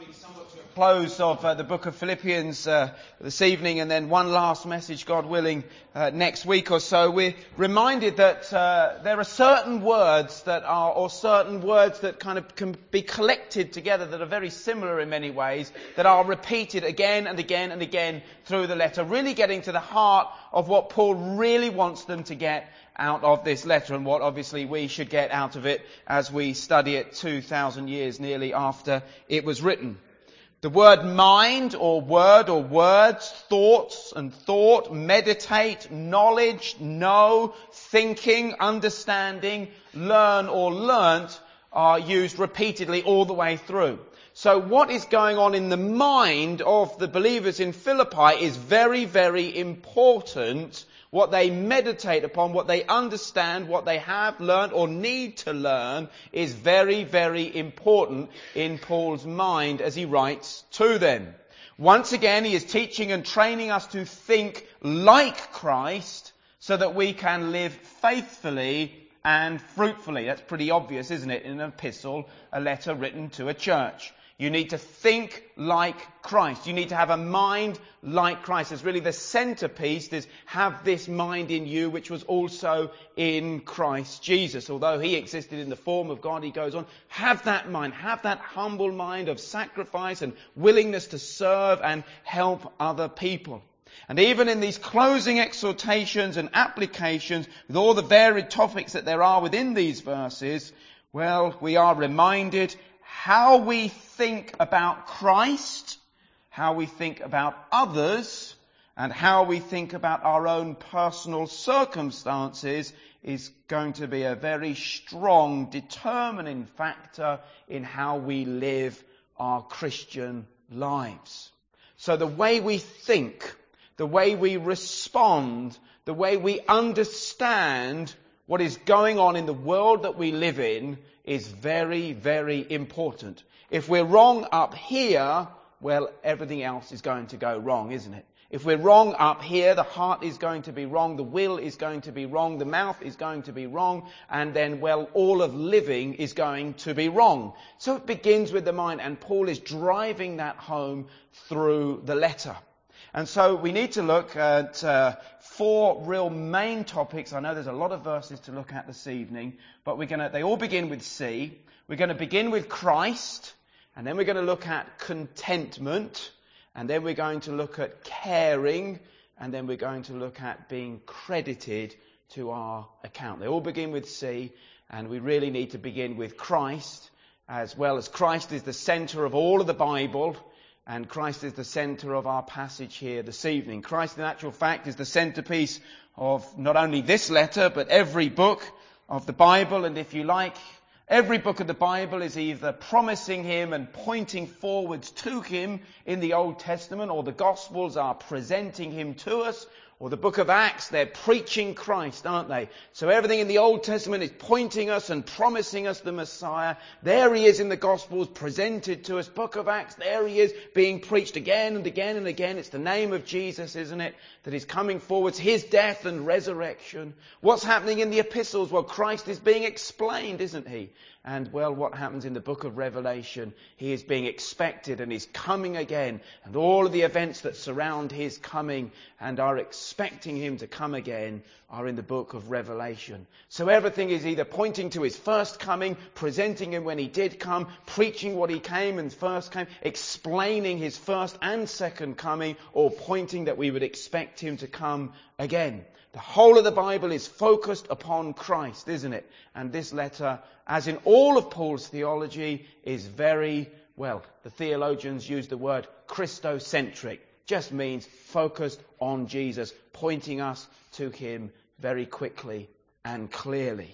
Somewhat to a close of the book of Philippians this evening, and then one last message, God willing, next week or so. We're reminded that there are certain words that kind of can be collected together that are very similar in many ways, that are repeated again and again and again through the letter, really getting to the heart of what Paul really wants them to get out of this letter, and what obviously we should get out of it as we study it 2,000 years nearly after it was written. The word mind or word or words, thoughts and thought, meditate, knowledge, know, thinking, understanding, learn or learnt are used repeatedly all the way through. So what is going on in the mind of the believers in Philippi is very, very important. What they meditate upon, what they understand, what they have learned or need to learn is very, very important in Paul's mind as he writes to them. Once again, he is teaching and training us to think like Christ so that we can live faithfully and fruitfully. That's pretty obvious, isn't it, in an epistle, a letter written to a church. You need to think like Christ. You need to have a mind like Christ. It's really the centerpiece is have this mind in you which was also in Christ Jesus. Although he existed in the form of God, he goes on, have that mind, have that humble mind of sacrifice and willingness to serve and help other people. And even in these closing exhortations and applications, with all the varied topics that there are within these verses, well, we are reminded how we think about Christ, how we think about others, and how we think about our own personal circumstances is going to be a very strong determining factor in how we live our Christian lives. So the way we think, the way we respond, the way we understand what is going on in the world that we live in is very, very important. If we're wrong up here, well, everything else is going to go wrong, isn't it? If we're wrong up here, the heart is going to be wrong, the will is going to be wrong, the mouth is going to be wrong, and then, well, all of living is going to be wrong. So it begins with the mind, and Paul is driving that home through the letter. And so we need to look at four real main topics. I know there's a lot of verses to look at this evening, but they all begin with C. We're going to begin with Christ, and then we're going to look at contentment, and then we're going to look at caring, and then we're going to look at being credited to our account. They all begin with C, and we really need to begin with Christ, as well as Christ is the center of all of the Bible. And Christ is the centre of our passage here this evening. Christ, in actual fact, is the centrepiece of not only this letter, but every book of the Bible. And if you like, every book of the Bible is either promising him and pointing forwards to him in the Old Testament, or the Gospels are presenting him to us, or the book of Acts, they're preaching Christ, aren't they? So everything in the Old Testament is pointing us and promising us the Messiah. There he is in the Gospels, presented to us. Book of Acts, there he is, being preached again and again and again. It's the name of Jesus, isn't it, that is coming forwards, his death and resurrection. What's happening in the epistles? Well, Christ is being explained, isn't he? And, well, what happens in the book of Revelation? He is being expected and he's coming again. And all of the events that surround his coming and are expecting him to come again are in the book of Revelation. So everything is either pointing to his first coming, presenting him when he did come, preaching what he came and first came, explaining his first and second coming, or pointing that we would expect him to come again. The whole of the Bible is focused upon Christ, isn't it? And this letter, as in all of Paul's theology, is very, well, the theologians use the word Christocentric. Just means focused on Jesus, pointing us to him very quickly and clearly.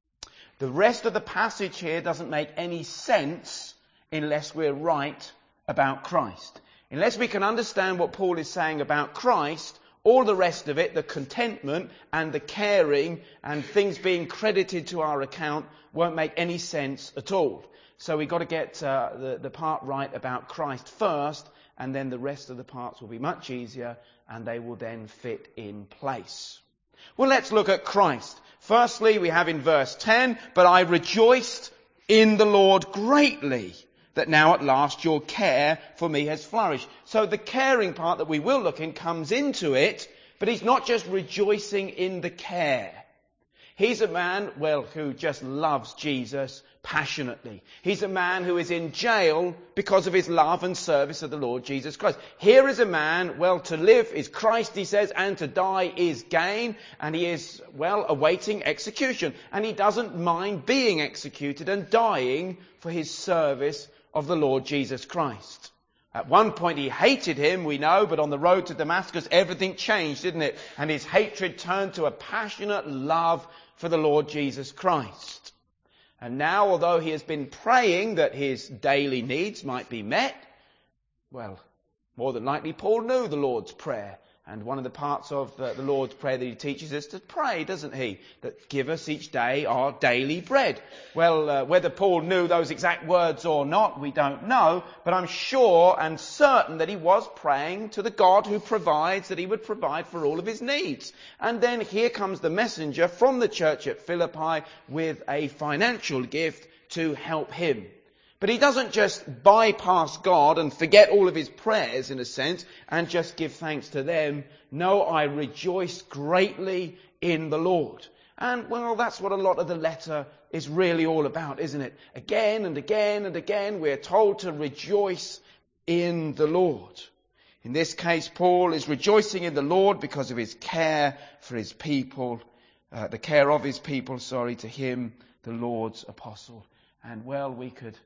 The rest of the passage here doesn't make any sense unless we're right about Christ. Unless we can understand what Paul is saying about Christ, all the rest of it, the contentment and the caring and things being credited to our account, won't make any sense at all. So we've got to get the part right about Christ first, and then the rest of the parts will be much easier, and they will then fit in place. Well, let's look at Christ. Firstly, we have in verse 10, but I rejoiced in the Lord greatly. that now at last your care for me has flourished. So the caring part that we will look in comes into it, but he's not just rejoicing in the care. He's a man, who just loves Jesus passionately. He's a man who is in jail because of his love and service of the Lord Jesus Christ. Here is a man, to live is Christ, he says, and to die is gain. And he is, awaiting execution. And he doesn't mind being executed and dying for his service of the Lord Jesus Christ. At one point he hated him, we know, but on the road to Damascus everything changed, didn't it? And his hatred turned to a passionate love for the Lord Jesus Christ. And now, although he has been praying that his daily needs might be met, more than likely Paul knew the Lord's Prayer. And one of the parts of the Lord's Prayer that he teaches us to pray, doesn't he? That give us each day our daily bread. Whether Paul knew those exact words or not, we don't know. But I'm sure and certain that he was praying to the God who provides, that he would provide for all of his needs. And then here comes the messenger from the church at Philippi with a financial gift to help him. But he doesn't just bypass God and forget all of his prayers, in a sense, and just give thanks to them. No, I rejoice greatly in the Lord. And, that's what a lot of the letter is really all about, isn't it? Again and again and again, we're told to rejoice in the Lord. In this case, Paul is rejoicing in the Lord because of his care for his people, the care of his people, to him, the Lord's apostle. And, we could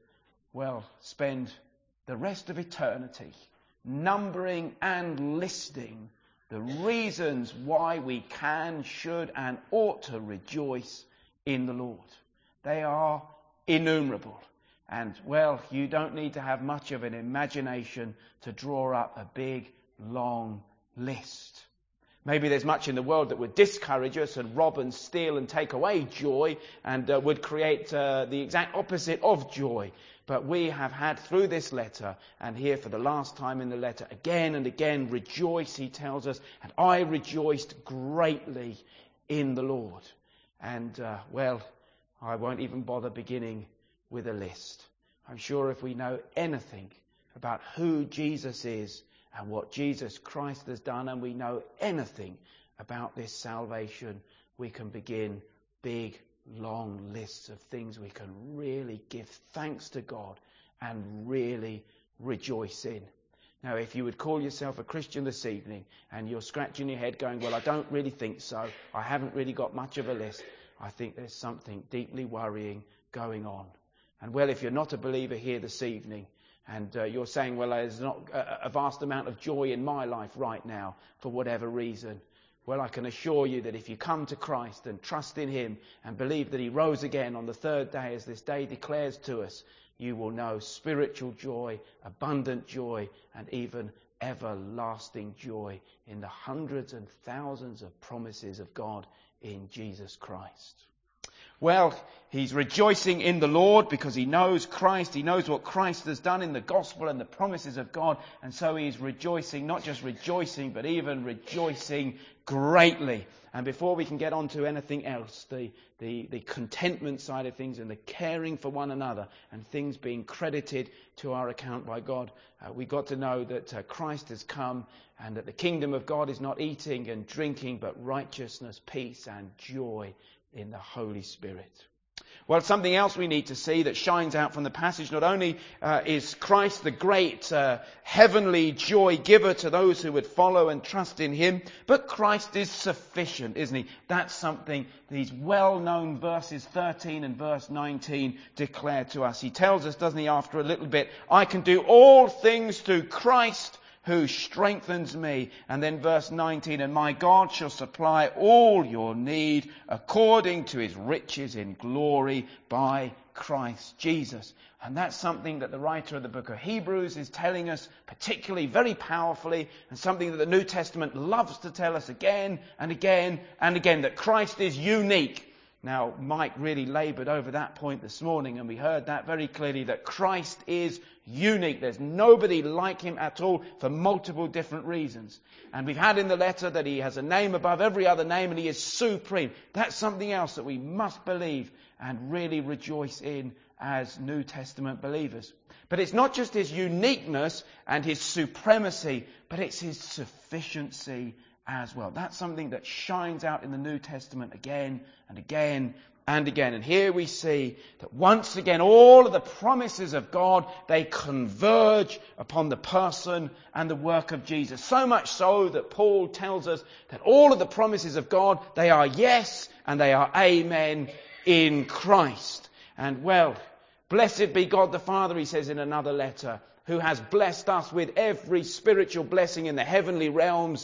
spend the rest of eternity numbering and listing the reasons why we can, should and ought to rejoice in the Lord. They are innumerable. And, you don't need to have much of an imagination to draw up a big, long list. Maybe there's much in the world that would discourage us and rob and steal and take away joy and would create the exact opposite of joy. But we have had through this letter, and here for the last time in the letter, again and again, rejoice, he tells us, and I rejoiced greatly in the Lord. And, I won't even bother beginning with a list. I'm sure if we know anything about who Jesus is and what Jesus Christ has done, and we know anything about this salvation, we can begin big, long lists of things we can really give thanks to God and really rejoice in. Now, if you would call yourself a Christian this evening and you're scratching your head going, I don't really think so, I haven't really got much of a list, I think there's something deeply worrying going on. And if you're not a believer here this evening, and you're saying, there's not a vast amount of joy in my life right now for whatever reason, I can assure you that if you come to Christ and trust in him and believe that he rose again on the third day, as this day declares to us, you will know spiritual joy, abundant joy, and even everlasting joy in the hundreds and thousands of promises of God in Jesus Christ. He's rejoicing in the Lord because he knows Christ. He knows what Christ has done in the gospel and the promises of God. And so he's rejoicing, not just rejoicing, but even rejoicing greatly. And before we can get on to anything else, the contentment side of things and the caring for one another and things being credited to our account by God, we got to know that Christ has come and that the kingdom of God is not eating and drinking, but righteousness, peace and joy in the Holy Spirit. Something else we need to see that shines out from the passage, not only is Christ the great heavenly joy giver to those who would follow and trust in him, but Christ is sufficient, isn't he? That's something these well-known verses 13 and verse 19 declare to us. He tells us, doesn't he, after a little bit, I can do all things through Christ who strengthens me. And then verse 19, and my God shall supply all your need according to his riches in glory by Christ Jesus. And that's something that the writer of the book of Hebrews is telling us particularly very powerfully, and something that the New Testament loves to tell us again and again and again, that Christ is unique. Now, Mike really laboured over that point this morning, and we heard that very clearly, that Christ is unique. There's nobody like him at all for multiple different reasons. And we've had in the letter that he has a name above every other name and he is supreme. That's something else that we must believe and really rejoice in as New Testament believers. But it's not just his uniqueness and his supremacy, but it's his sufficiency as well. That's something that shines out in the New Testament again and again and again. And here we see that once again all of the promises of God, they converge upon the person and the work of Jesus. So much so that Paul tells us that all of the promises of God, they are yes and they are amen in Christ. And well, blessed be God the Father, he says in another letter, who has blessed us with every spiritual blessing in the heavenly realms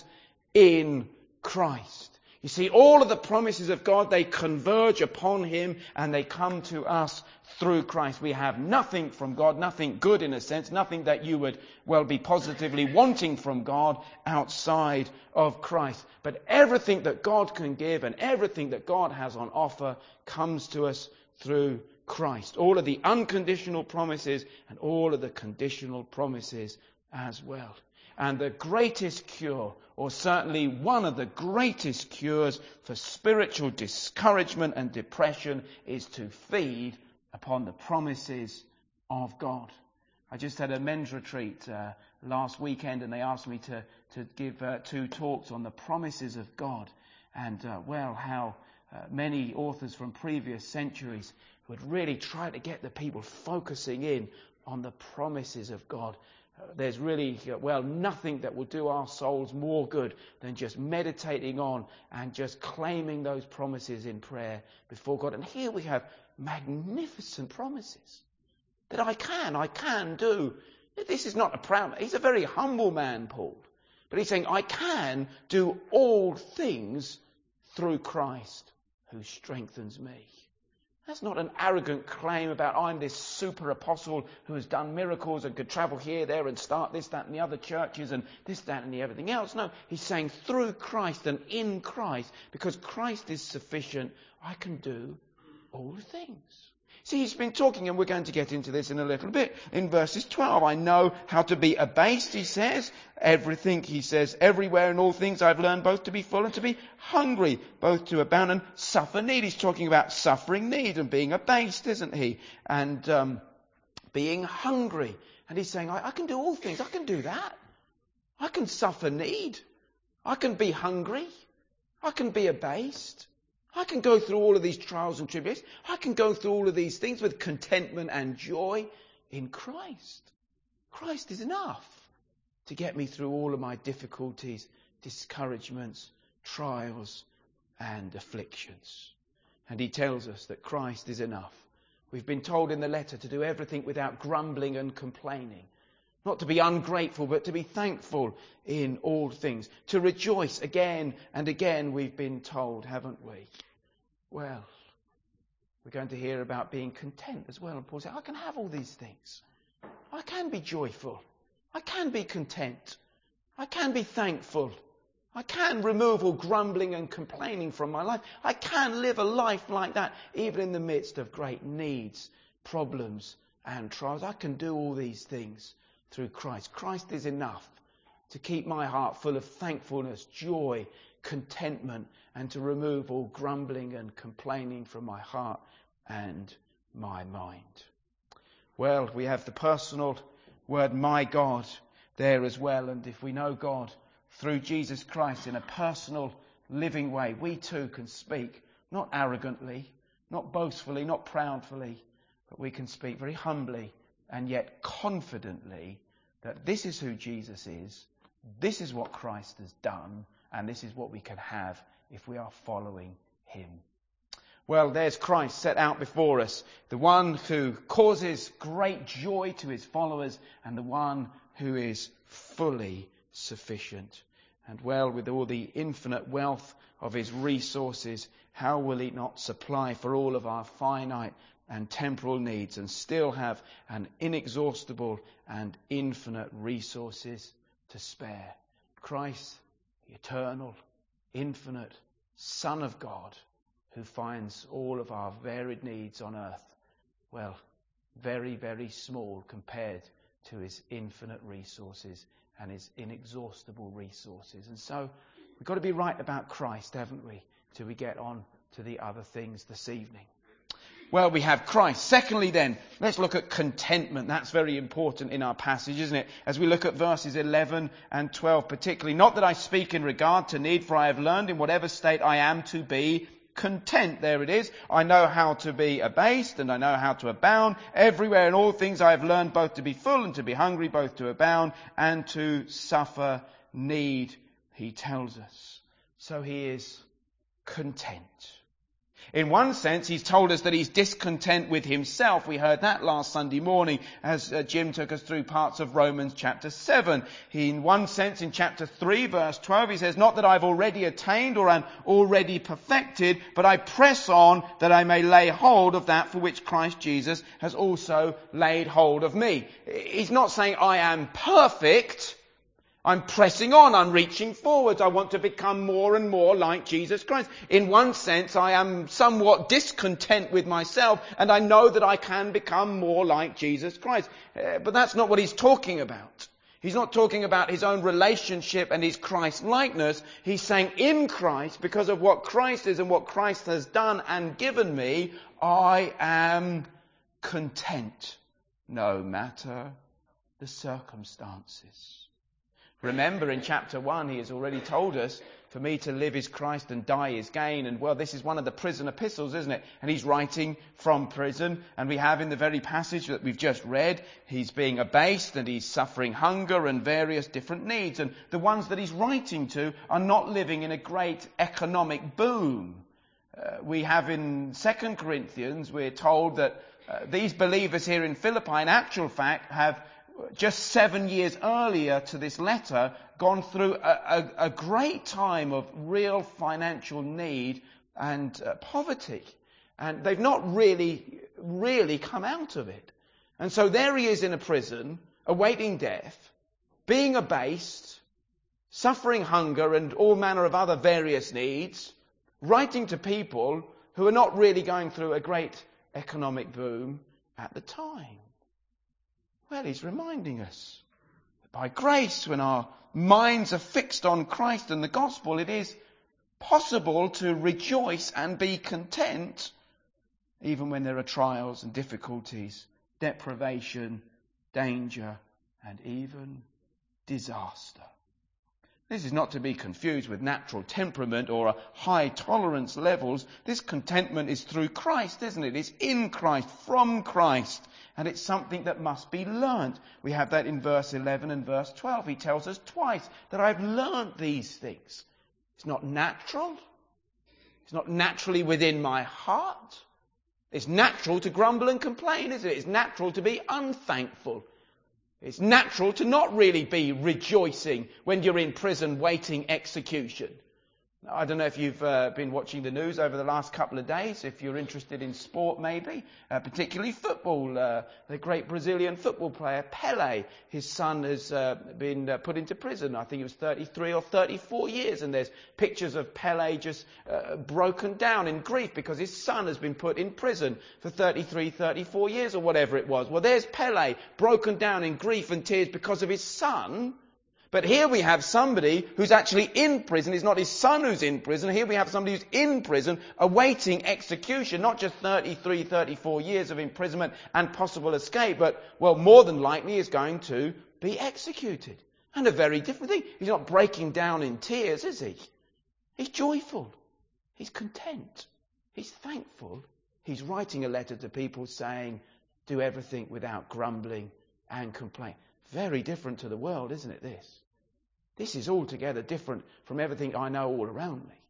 in Christ. You see, all of the promises of God, they converge upon him and they come to us through Christ. We have nothing from God, nothing good in a sense, nothing that you would well be positively wanting from God outside of Christ. But everything that God can give and everything that God has on offer comes to us through Christ. All of the unconditional promises and all of the conditional promises as well. And the greatest cure, or certainly one of the greatest cures for spiritual discouragement and depression, is to feed upon the promises of God. I just had a men's retreat last weekend and they asked me to give 2 talks on the promises of God. And how many authors from previous centuries would really try to get the people focusing in on the promises of God. There's really, nothing that will do our souls more good than just meditating on and just claiming those promises in prayer before God. And here we have magnificent promises that I can do. This is not a proud man. He's a very humble man, Paul. But he's saying, I can do all things through Christ who strengthens me. That's not an arrogant claim about I'm this super apostle who has done miracles and could travel here, there and start this, that and the other churches and this, that and the everything else. No, he's saying through Christ and in Christ, because Christ is sufficient, I can do all things. See, he's been talking, and we're going to get into this in a little bit, in verses 12. I know how to be abased, he says. Everything, he says, everywhere in all things I've learned both to be full and to be hungry, both to abound and suffer need. He's talking about suffering need and being abased, isn't he? And being hungry. And he's saying, I can do all things. I can do that. I can suffer need. I can be hungry. I can be abased. I can go through all of these trials and tribulations. I can go through all of these things with contentment and joy in Christ. Christ is enough to get me through all of my difficulties, discouragements, trials and afflictions. And he tells us that Christ is enough. We've been told in the letter to do everything without grumbling and complaining. Not to be ungrateful, but to be thankful in all things. To rejoice again and again, we've been told, haven't we? Well, we're going to hear about being content as well. And Paul said, I can have all these things. I can be joyful. I can be content. I can be thankful. I can remove all grumbling and complaining from my life. I can live a life like that, even in the midst of great needs, problems and trials. I can do all these things through Christ. Christ is enough to keep my heart full of thankfulness, joy, contentment, and to remove all grumbling and complaining from my heart and my mind. Well, we have the personal word, my God, there as well. And if we know God through Jesus Christ in a personal, living way, we too can speak, not arrogantly, not boastfully, not proudly, but we can speak very humbly and yet confidently that this is who Jesus is, this is what Christ has done, and this is what we can have if we are following him. Well, there's Christ set out before us, the one who causes great joy to his followers and the one who is fully sufficient. And well, with all the infinite wealth of his resources, how will he not supply for all of our finite and temporal needs and still have an inexhaustible and infinite resources to spare? Christ, the eternal, infinite Son of God, who finds all of our varied needs on earth, well, very, very small compared to his infinite resources and his inexhaustible resources. And so we've got to be right about Christ, haven't we, till we get on to the other things this evening. Well, we have Christ. Secondly then, let's look at contentment. That's very important in our passage, isn't it? As we look at verses 11 and 12 particularly. Not that I speak in regard to need, for I have learned in whatever state I am to be content. There it is. I know how to be abased and I know how to abound. Everywhere in all things I have learned both to be full and to be hungry, both to abound and to suffer need, he tells us. So he is content. In one sense, he's told us that he's discontent with himself. We heard that last Sunday morning as Jim took us through parts of Romans chapter 7. In one sense, in chapter 3, verse 12, he says, not that I've already attained or am already perfected, but I press on that I may lay hold of that for which Christ Jesus has also laid hold of me. He's not saying I am perfect. I'm pressing on, I'm reaching forwards, I want to become more and more like Jesus Christ. In one sense, I am somewhat discontent with myself, and I know that I can become more like Jesus Christ. But that's not what he's talking about. He's not talking about his own relationship and his Christ-likeness. He's saying in Christ, because of what Christ is and what Christ has done and given me, I am content, no matter the circumstances. Remember in chapter 1, he has already told us, for me to live is Christ and die is gain. And well, this is one of the prison epistles, isn't it? And he's writing from prison. And we have in the very passage that we've just read, he's being abased and he's suffering hunger and various different needs. And the ones that he's writing to are not living in a great economic boom. We have in 2 Corinthians, we're told that these believers here in Philippi, in actual fact, have just 7 years earlier to this letter, gone through a great time of real financial need and poverty. And they've not really come out of it. And so there he is in a prison, awaiting death, being abased, suffering hunger and all manner of other various needs, writing to people who are not really going through a great economic boom at the time. Well, he's reminding us that by grace, when our minds are fixed on Christ and the gospel, it is possible to rejoice and be content even when there are trials and difficulties, deprivation, danger, and even disaster. This is not to be confused with natural temperament or a high tolerance levels. This contentment is through Christ, isn't it? It's in Christ, from Christ. And it's something that must be learnt. We have that in verse 11 and verse 12. He tells us twice that I've learnt these things. It's not natural. It's not naturally within my heart. It's natural to grumble and complain, isn't it? It's natural to be unthankful. It's natural to not really be rejoicing when you're in prison waiting execution. I don't know if you've been watching the news over the last couple of days, if you're interested in sport maybe, particularly football. The great Brazilian football player Pelé, his son has been put into prison. I think it was 33 or 34 years, and there's pictures of Pelé just broken down in grief because his son has been put in prison for 33, 34 years or whatever it was. Well, there's Pelé broken down in grief and tears because of his son. But here we have somebody who's actually in prison. It's not his son who's in prison. Here we have somebody who's in prison awaiting execution, not just 33, 34 years of imprisonment and possible escape, but, well, more than likely is going to be executed. And a very different thing. He's not breaking down in tears, is he? He's joyful. He's content. He's thankful. He's writing a letter to people saying, do everything without grumbling and complaint. Very different to the world, isn't it, this? This is altogether different from everything I know all around me.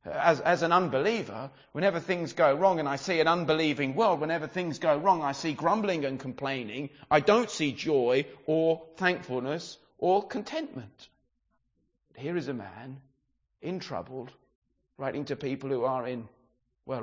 As an unbeliever, whenever things go wrong and I see an unbelieving world, whenever things go wrong, I see grumbling and complaining. I don't see joy or thankfulness or contentment. But here is a man in trouble, writing to people who are in, well,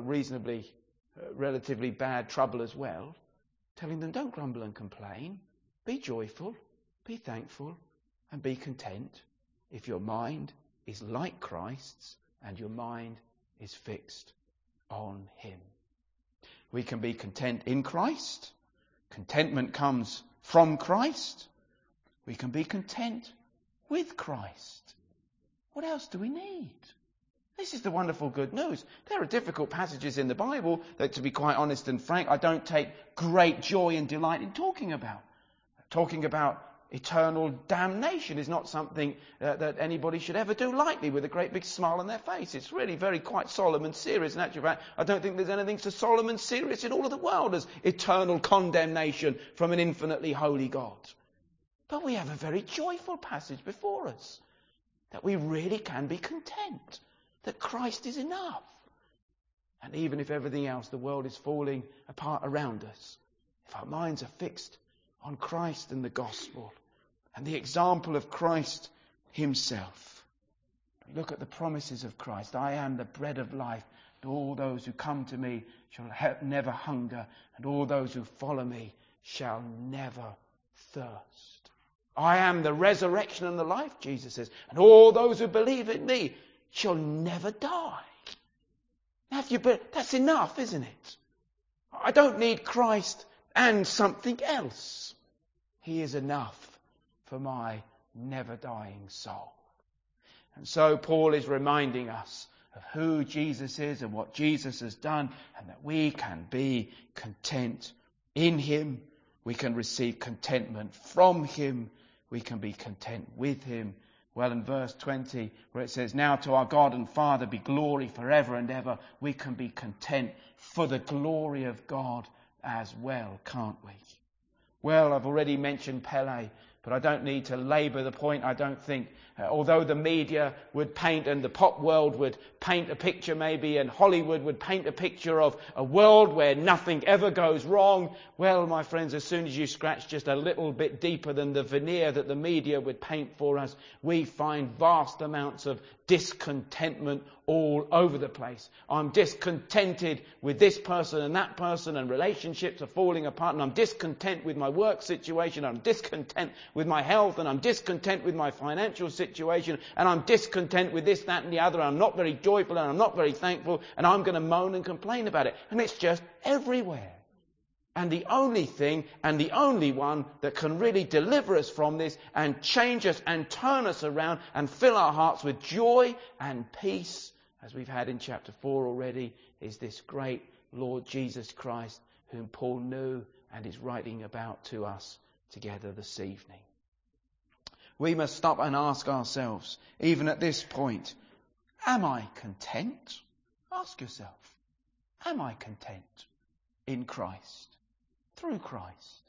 relatively bad trouble as well, telling them don't grumble and complain. Be joyful, be thankful, and be content if your mind is like Christ's and your mind is fixed on him. We can be content in Christ. Contentment comes from Christ. We can be content with Christ. What else do we need? This is the wonderful good news. There are difficult passages in the Bible that, to be quite honest and frank, I don't take great joy and delight in talking about. Talking about eternal damnation is not something that anybody should ever do lightly with a great big smile on their face. It's really very quite solemn and serious. In actual fact, I don't think there's anything so solemn and serious in all of the world as eternal condemnation from an infinitely holy God. But we have a very joyful passage before us, that we really can be content, that Christ is enough. And even if everything else, the world is falling apart around us, if our minds are fixed on Christ and the gospel and the example of Christ himself. Look at the promises of Christ. I am the bread of life, and all those who come to me shall never hunger, and all those who follow me shall never thirst. I am the resurrection and the life, Jesus says, and all those who believe in me shall never die. Now, that's enough, isn't it? I don't need Christ and something else. He is enough for my never-dying soul. And so Paul is reminding us of who Jesus is and what Jesus has done, and that we can be content in him. We can receive contentment from him. We can be content with him. Well, in verse 20, where it says, now to our God and Father be glory forever and ever, we can be content for the glory of God as well, can't we? Well, I've already mentioned Pele, but I don't need to labour the point, I don't think. Although the media would paint, and the pop world would paint a picture maybe, and Hollywood would paint a picture of a world where nothing ever goes wrong. Well, my friends, as soon as you scratch just a little bit deeper than the veneer that the media would paint for us, we find vast amounts of discontentment all over the place. I'm discontented with this person and that person, and relationships are falling apart, and I'm discontent with my work situation, I'm discontent with my health, and I'm discontent with my financial situation, and I'm discontent with this, that and the other, and I'm not very joyful, and I'm not very thankful, and I'm going to moan and complain about it. And it's just everywhere. And the only thing and the only one that can really deliver us from this and change us and turn us around and fill our hearts with joy and peace, as we've had in chapter 4 already, is this great Lord Jesus Christ, whom Paul knew and is writing about to us together this evening. We must stop and ask ourselves, even at this point, am I content? Ask yourself, am I content in Christ, through Christ,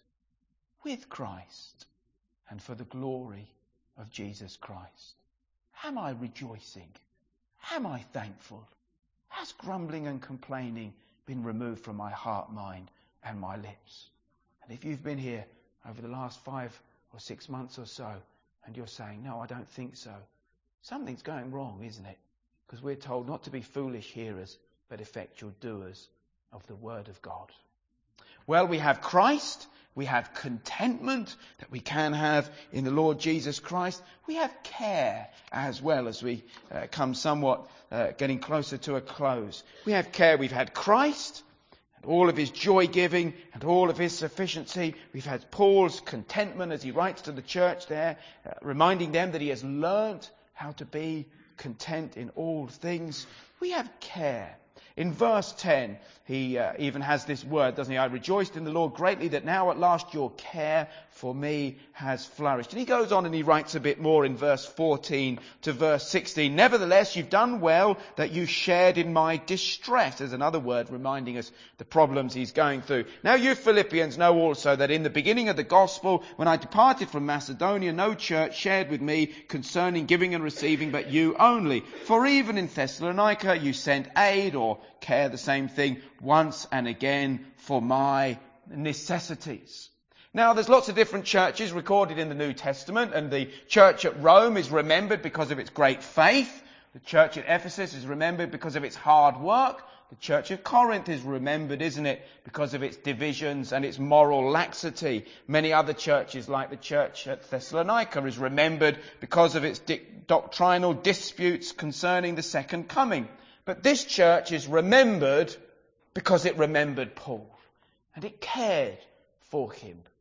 with Christ, and for the glory of Jesus Christ? Am I rejoicing? Am I thankful? Has grumbling and complaining been removed from my heart, mind, and my lips? And if you've been here over the last 5 or 6 months or so, and you're saying, no, I don't think so, something's going wrong, isn't it? Because we're told not to be foolish hearers, but effectual doers of the word of God. Well, we have Christ, we have contentment that we can have in the Lord Jesus Christ. We have care as well, as we come somewhat getting closer to a close. We have care. We've had Christ and all of his joy-giving and all of his sufficiency. We've had Paul's contentment as he writes to the church there, reminding them that he has learnt how to be content in all things. We have care. In verse 10, he even has this word, doesn't he? I rejoiced in the Lord greatly that now at last your care for me has flourished. And he goes on and he writes a bit more in verse 14 to verse 16. Nevertheless, you've done well that you shared in my distress. There's another word reminding us the problems he's going through. Now you Philippians know also that in the beginning of the gospel, when I departed from Macedonia, no church shared with me concerning giving and receiving, but you only. For even in Thessalonica you sent aid or care, the same thing, once and again for my necessities. Now, there's lots of different churches recorded in the New Testament, and the church at Rome is remembered because of its great faith. The church at Ephesus is remembered because of its hard work. The church of Corinth is remembered, isn't it, because of its divisions and its moral laxity. Many other churches, like the church at Thessalonica, is remembered because of its doctrinal disputes concerning the second coming. But this church is remembered because it remembered Paul, and it cared for him.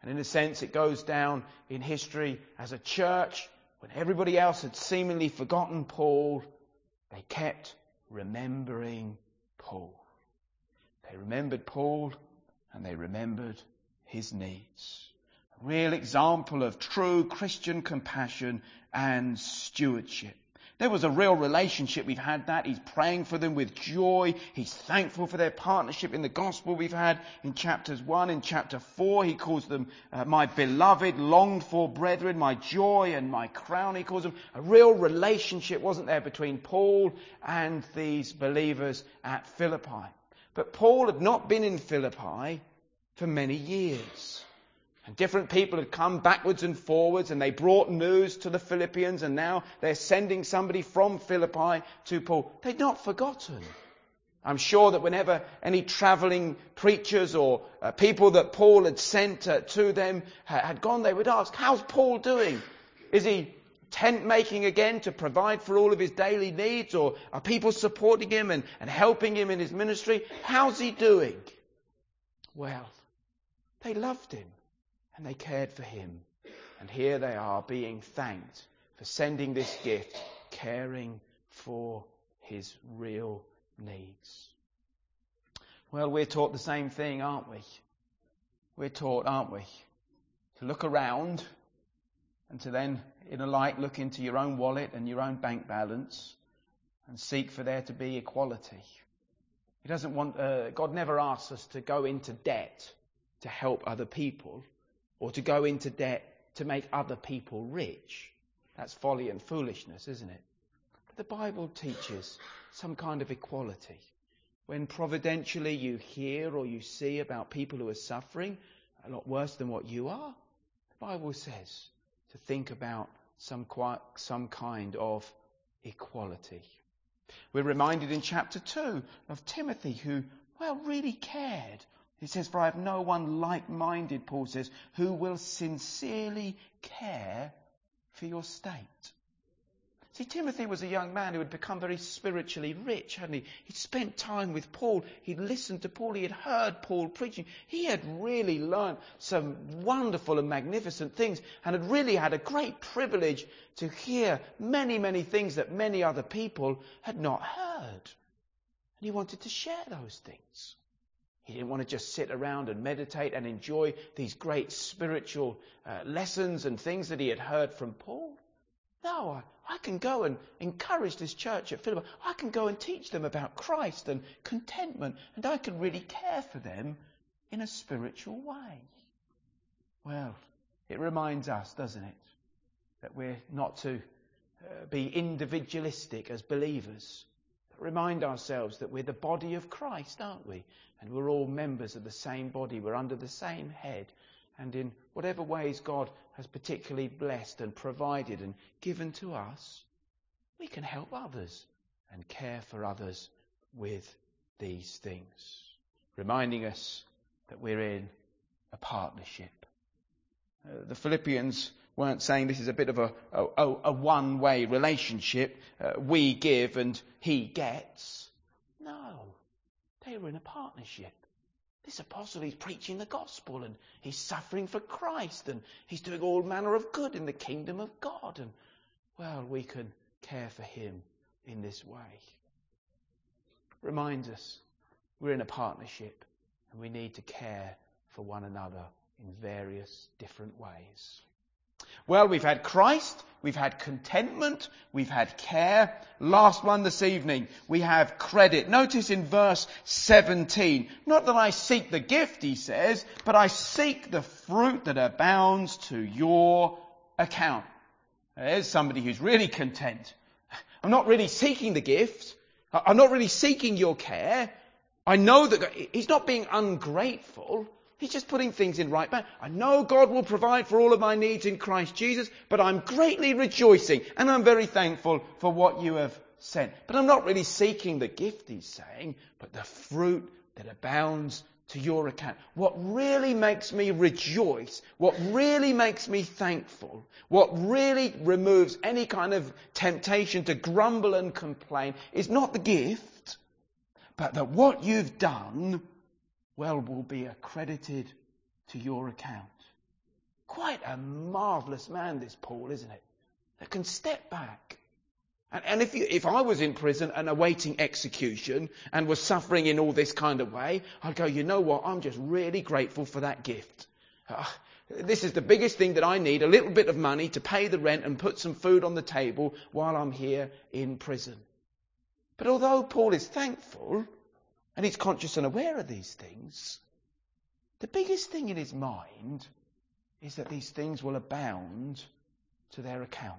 And in a sense, it goes down in history as a church. When everybody else had seemingly forgotten Paul, they kept remembering Paul. They remembered Paul and they remembered his needs. A real example of true Christian compassion and stewardship. There was a real relationship. We've had that. He's praying for them with joy. He's thankful for their partnership in the gospel we've had in chapters 1. In chapter 4, he calls them my beloved, longed for brethren, my joy and my crown. He calls them a real relationship, wasn't there, between Paul and these believers at Philippi. But Paul had not been in Philippi for many years. And different people had come backwards and forwards and they brought news to the Philippians, and now they're sending somebody from Philippi to Paul. They'd not forgotten. I'm sure that whenever any travelling preachers or people that Paul had sent to them had gone, they would ask, how's Paul doing? Is he tent making again to provide for all of his daily needs, or are people supporting him and helping him in his ministry? How's he doing? Well, they loved him. And they cared for him. And here they are being thanked for sending this gift, caring for his real needs. Well, we're taught the same thing, aren't we? We're taught, aren't we, to look around and to then, in a light, look into your own wallet and your own bank balance and seek for there to be equality. He doesn't want, God never asks us to go into debt to help other people, or to go into debt to make other people rich. That's folly and foolishness, isn't it? But the Bible teaches some kind of equality. When providentially you hear or you see about people who are suffering a lot worse than what you are, the Bible says to think about some kind of equality. We're reminded in chapter 2 of Timothy, who, really cared. He says, for I have no one like-minded, Paul says, who will sincerely care for your state. See, Timothy was a young man who had become very spiritually rich, hadn't he? He'd spent time with Paul. He'd listened to Paul. He had heard Paul preaching. He had really learned some wonderful and magnificent things, and had really had a great privilege to hear many, many things that many other people had not heard. And he wanted to share those things. He didn't want to just sit around and meditate and enjoy these great spiritual lessons and things that he had heard from Paul. No, I can go and encourage this church at Philippi. I can go and teach them about Christ and contentment, and I can really care for them in a spiritual way. Well, it reminds us, doesn't it, that we're not to be individualistic as believers. Remind ourselves that we're the body of Christ, aren't we? And we're all members of the same body. We're under the same head. And in whatever ways God has particularly blessed and provided and given to us, we can help others and care for others with these things. Reminding us that we're in a partnership. The Philippians weren't saying this is a bit of a one-way relationship. We give and he gets. No, they were in a partnership. This apostle, he's preaching the gospel and he's suffering for Christ and he's doing all manner of good in the kingdom of God. And, we can care for him in this way. Reminds us we're in a partnership and we need to care for one another in various different ways. We've had Christ, we've had contentment, we've had care. Last one this evening, we have credit. Notice in verse 17, not that I seek the gift, he says, but I seek the fruit that abounds to your account. There's somebody who's really content. I'm not really seeking the gift. I'm not really seeking your care. I know that he's not being ungrateful. He's just putting things in right back. I know God will provide for all of my needs in Christ Jesus, but I'm greatly rejoicing and I'm very thankful for what you have sent. But I'm not really seeking the gift, he's saying, but the fruit that abounds to your account. What really makes me rejoice, what really makes me thankful, what really removes any kind of temptation to grumble and complain is not the gift, but that what you've done will be accredited to your account. Quite a marvellous man, this Paul, isn't it? That can step back. And if I was in prison and awaiting execution and was suffering in all this kind of way, I'd go, you know what, I'm just really grateful for that gift. This is the biggest thing that I need, a little bit of money to pay the rent and put some food on the table while I'm here in prison. But although Paul is thankful, and he's conscious and aware of these things, the biggest thing in his mind is that these things will abound to their account.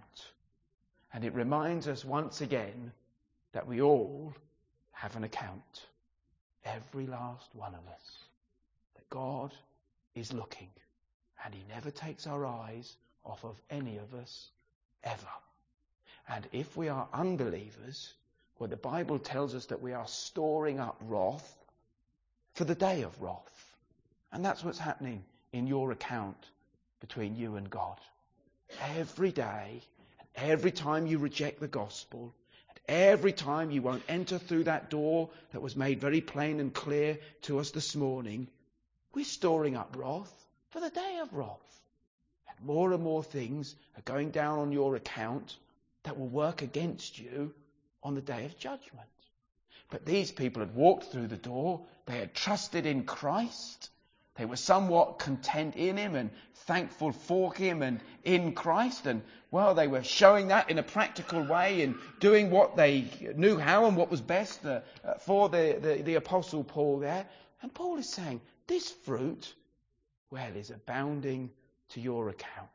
And it reminds us once again that we all have an account. Every last one of us. That God is looking. And he never takes our eyes off of any of us, ever. And if we are unbelievers, well, the Bible tells us that we are storing up wrath for the day of wrath. And that's what's happening in your account between you and God. Every day, and every time you reject the gospel, and every time you won't enter through that door that was made very plain and clear to us this morning, we're storing up wrath for the day of wrath. And more things are going down on your account that will work against you on the day of judgment. But these people had walked through the door, they had trusted in Christ, they were somewhat content in him and thankful for him and in Christ, and well, they were showing that in a practical way and doing what they knew how and what was best for the Apostle Paul there. And Paul is saying, this fruit, well, is abounding to your account.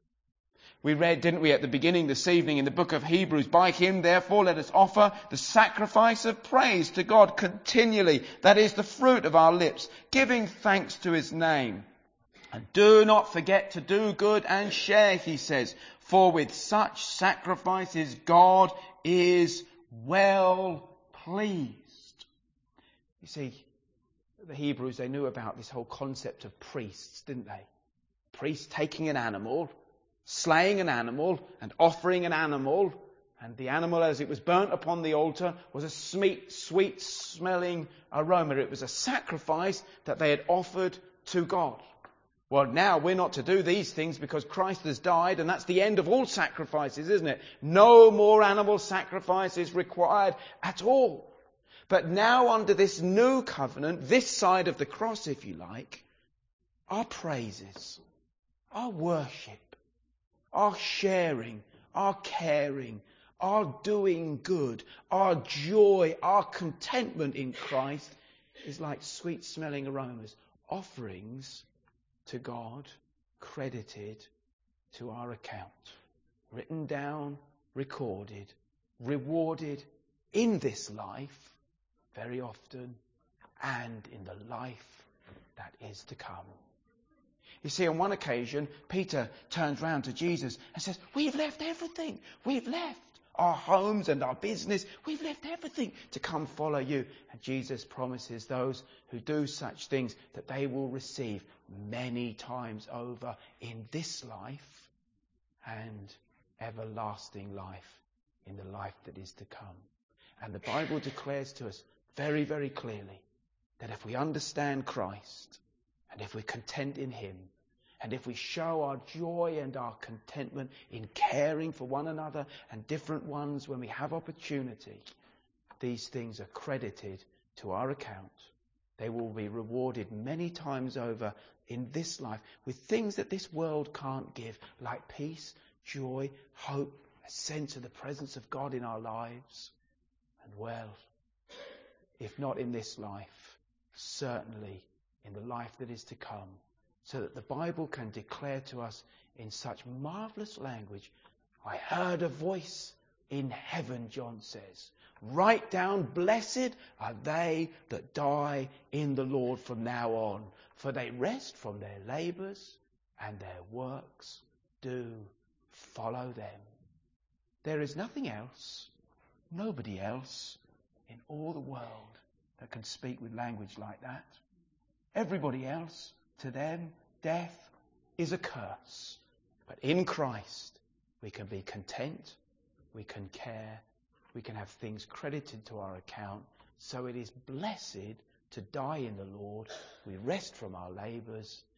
We read, didn't we, at the beginning this evening in the book of Hebrews, by him, therefore, let us offer the sacrifice of praise to God continually. That is the fruit of our lips, giving thanks to his name. And do not forget to do good and share, he says, for with such sacrifices God is well pleased. You see, the Hebrews, they knew about this whole concept of priests, didn't they? Priests taking an animal, slaying an animal and offering an animal, and the animal as it was burnt upon the altar was a sweet smelling aroma. It was a sacrifice that they had offered to God. Well, now we're not to do these things because Christ has died, and that's the end of all sacrifices, isn't it? No more animal sacrifices required at all. But now under this new covenant, this side of the cross, if you like, our praises, our worship, our sharing, our caring, our doing good, our joy, our contentment in Christ is like sweet smelling aromas, offerings to God, credited to our account, written down, recorded, rewarded in this life, very often, and in the life that is to come. You see, on one occasion, Peter turns round to Jesus and says, we've left everything. We've left our homes and our business. We've left everything to come follow you. And Jesus promises those who do such things that they will receive many times over in this life and everlasting life in the life that is to come. And the Bible declares to us very, very clearly that if we understand Christ and if we're content in him, and if we show our joy and our contentment in caring for one another and different ones when we have opportunity, these things are credited to our account. They will be rewarded many times over in this life with things that this world can't give, like peace, joy, hope, a sense of the presence of God in our lives. And well, if not in this life, certainly in the life that is to come, so that the Bible can declare to us in such marvellous language, I heard a voice in heaven, John says. Write down, blessed are they that die in the Lord from now on, for they rest from their labours and their works do follow them. There is nothing else, nobody else in all the world that can speak with language like that. Everybody else, to them, death is a curse. But in Christ, we can be content, we can care, we can have things credited to our account. So it is blessed to die in the Lord. We rest from our labours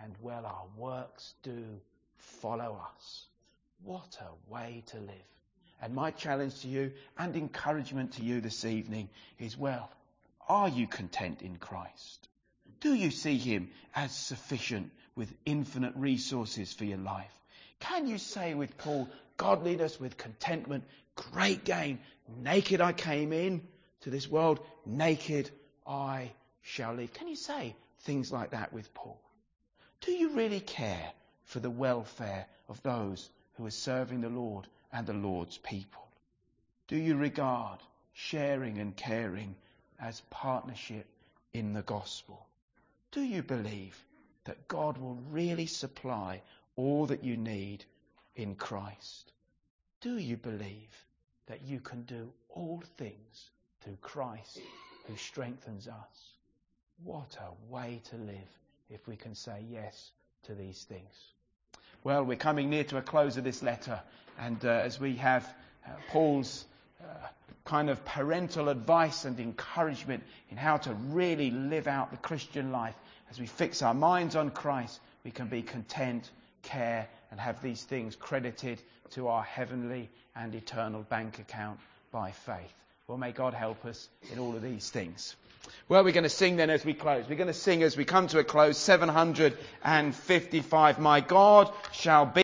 and well, our works do follow us. What a way to live. And my challenge to you and encouragement to you this evening is, well, are you content in Christ? Do you see him as sufficient with infinite resources for your life? Can you say with Paul, godliness with contentment, great gain. Naked I came in to this world, naked I shall leave. Can you say things like that with Paul? Do you really care for the welfare of those who are serving the Lord and the Lord's people? Do you regard sharing and caring as partnership in the gospel? Do you believe that God will really supply all that you need in Christ? Do you believe that you can do all things through Christ who strengthens us? What a way to live if we can say yes to these things. Well, we're coming near to a close of this letter, and as we have Paul's kind of parental advice and encouragement in how to really live out the Christian life, as we fix our minds on Christ, we can be content, care, and have these things credited to our heavenly and eternal bank account by faith. Well, may God help us in all of these things. Well, we're going to sing then as we close. We're going to sing as we come to a close, 755, My God shall be